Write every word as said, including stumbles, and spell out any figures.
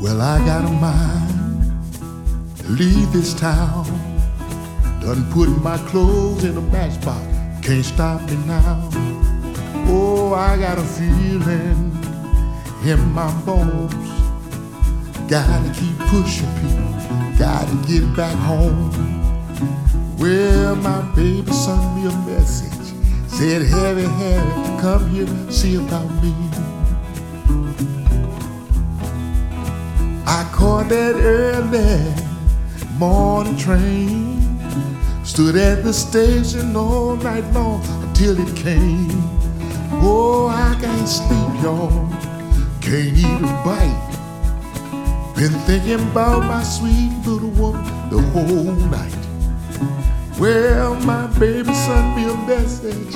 Well, I got a mind to leave this town. Done put my clothes in a matchbox, can't stop me now. Oh, I got a feeling in my bones. Gotta keep pushing, people, gotta get back home. Well, my baby sent me a message, said, Harry, Harry, come here, see about me. I caught that early morning train, stood at the station all night long until it came. Oh, I can't sleep, y'all, can't eat a bite. Been thinking about my sweet little woman the whole night. Well, my baby sent me a message,